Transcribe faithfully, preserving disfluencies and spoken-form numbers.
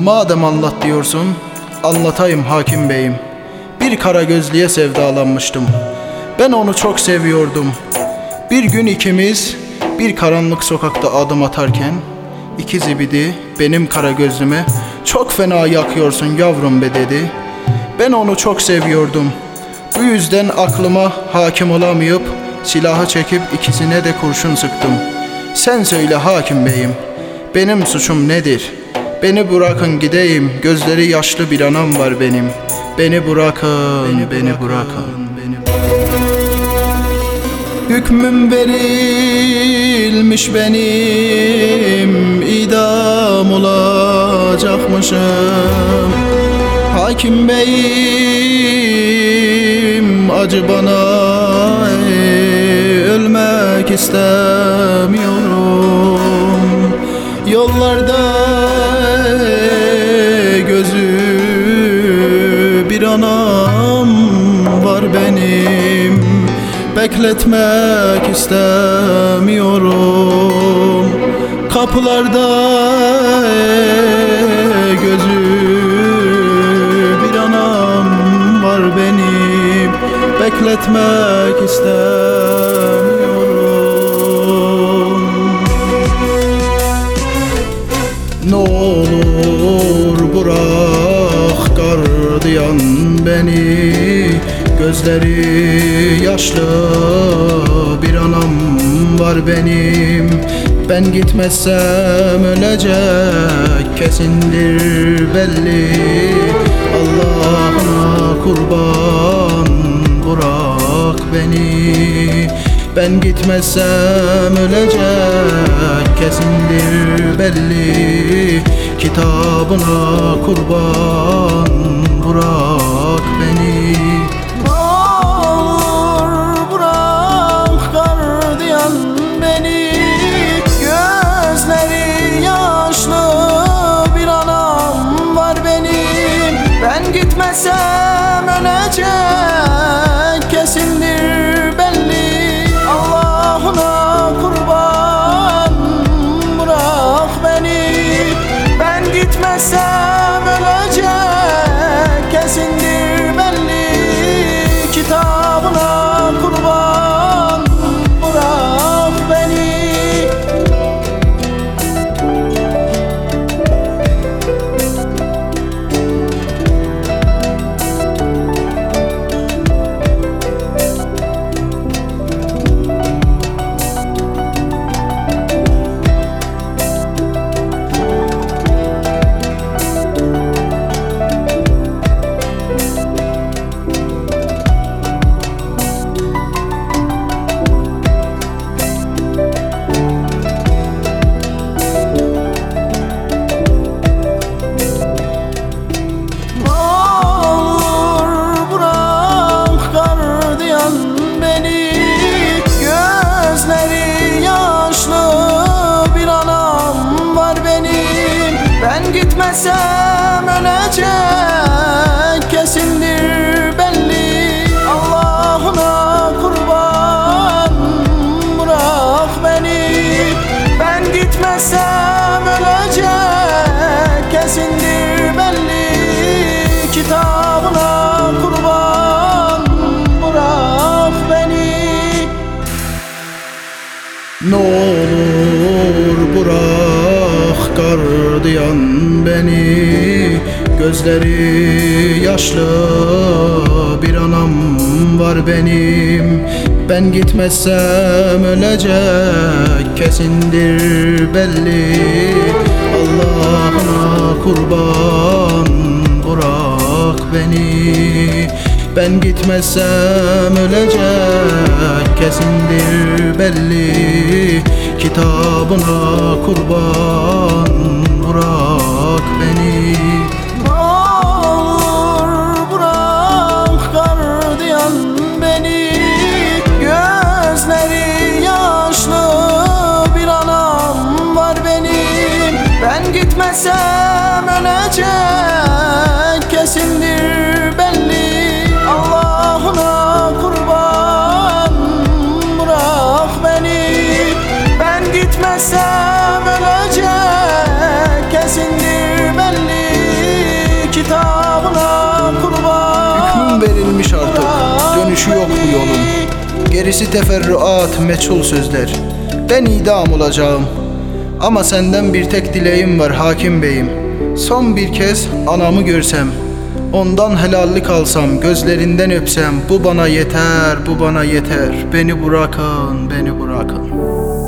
Madem anlat diyorsun, anlatayım hakim beyim. Bir kara gözlüye sevdalanmıştım. Ben onu çok seviyordum. Bir gün ikimiz bir karanlık sokakta adım atarken iki zibidi benim kara gözlüme "Çok fena yakıyorsun yavrum be" dedi. Ben onu çok seviyordum. Bu yüzden aklıma hakim olamayıp silahı çekip ikisine de kurşun sıktım. Sen söyle hakim beyim, benim suçum nedir? Beni bırakın gideyim, gözleri yaşlı bir anam var benim. Beni bırakın, beni, beni bırakın, bırakın. Beni bırakın. Hükmüm verilmiş benim, idam olacakmışım. Hakim beyim, acı bana, ölmek istemiyorum. Yollarda gözü bir anam var benim, bekletmek istemiyorum. Kapılarda gözü bir anam var benim, bekletmek istemiyorum. Ne olur bırak gardiyan beni, gözleri yaşlı bir anam var benim. Ben gitmezsem ölecek kesindir belli. Allah'ına kurban bırak beni. Ben gitmezsem ölecek kesindir belli. Kitabına kurban bırak beni. Ne olur bırak gardiyan beni, gözleri yaşlı bir anam var benim. Ben gitmesem ölecek kesindir belli. Allah'ına kurban bırak beni. Ben gitmesem ölecek kesindir belli. Kitabına kurban bırak beni. Gitmesem ölecek kesindir belli. Allah'ına kurban bırak beni. Ben gitmesem ölecek kesindir belli. Kitabına kurban bırak beni. Ne olur bırak gardiyan beni, gözleri yaşlı bir anam var benim. Ben gitmezsem ölecek kesindir belli. Allah'ına kurban bırak beni. Ben gitmezsem ölecek kesindir belli. Kitabına kurban bırak beni. Ne olur bırak gardiyan beni, gözleri yaşlı bir anam var benim. Ben gitmesem ölecek kesindir belli. Allah'ına kurban bırak beni. Ben gitmesem ölecek kesindir belli. dönüşü yok bu yolun. Gerisi teferruat, meçhul sözler. Ben idam olacağım. Ama senden bir tek dileğim var hakim beyim. Son bir kez anamı görsem, ondan helallik alsam, gözlerinden öpsem, bu bana yeter, bu bana yeter. Beni bırakın, beni bırakın.